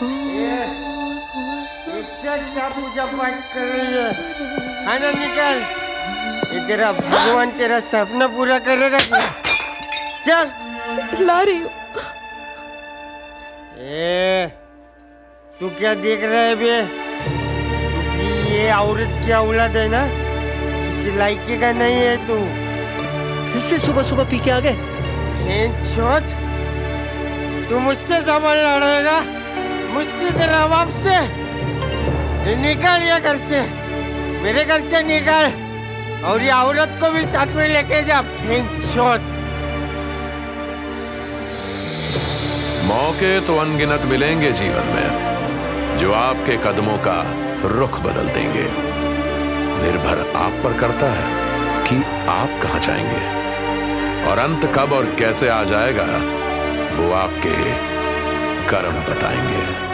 क्या पूजा पाठ कर रही है ना? निकल, ये तेरा भगवान तेरा सपना पूरा करेगा। चल, ला रही हूँ। तू क्या देख रहा है बे? ये औरत की औलाद है ना, किसी लायके का नहीं है तू। इससे सुबह सुबह पी के आ गए? तू मुझसे सवाल लड़ेगा? मुझसे, तेरा बाप से? निकल ये घर से, मेरे घर से निकल, और ये औरत को भी साथ में लेके जा। मौके तो अनगिनत मिलेंगे जीवन में, जो आपके कदमों का रुख बदल देंगे। निर्भर आप पर करता है कि आप कहां जाएंगे, और अंत कब और कैसे आ जाएगा वो आपके कर्म बताएंगे।